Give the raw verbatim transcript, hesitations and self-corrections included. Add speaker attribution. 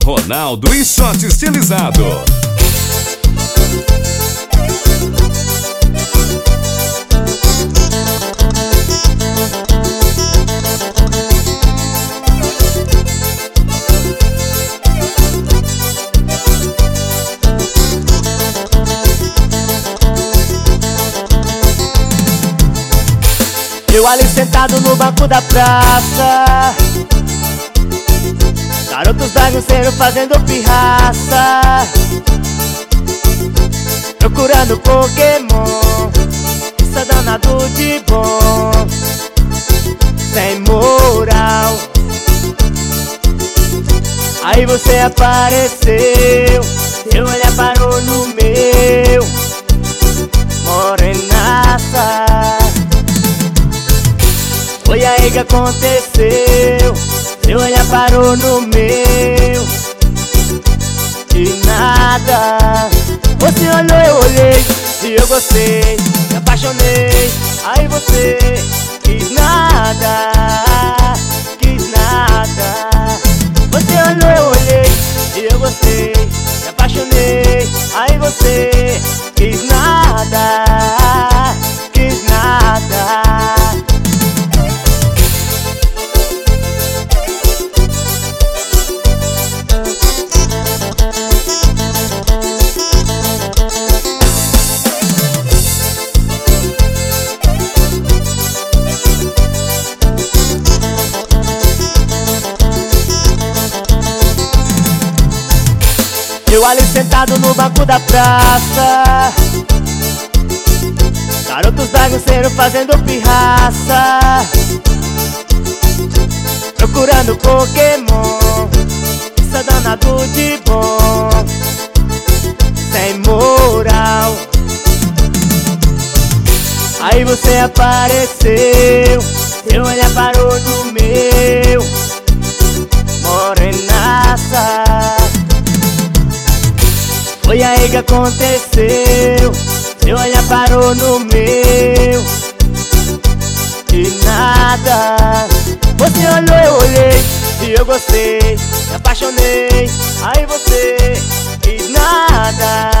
Speaker 1: Ronaldo e Shot Estilizado.
Speaker 2: Eu ali sentado no banco da praça, garotos bagunceiros fazendo pirraça, procurando Pokémon, isso é danado de bom, sem moral. Aí você apareceu, seu olhar parou no meu, morenaça. Foi aí que aconteceu, seu olhar parou no meu, de nada. Você olhou, eu olhei, e eu gostei, me apaixonei. Aí você quis nada, quis nada. Você olhou, eu olhei, e eu gostei, me apaixonei. Aí você quis nada, quis nada. Eu ali sentado no banco da praça, garotos bagunceiros fazendo pirraça, procurando Pokémon, isso é danado de bom, sem moral. Aí você apareceu, seu olhar parou no meu, morenaça. Foi aí que aconteceu, seu olhar parou no meu, de nada. Você olhou, eu olhei, e eu gostei, me apaixonei. Aí você quis nada.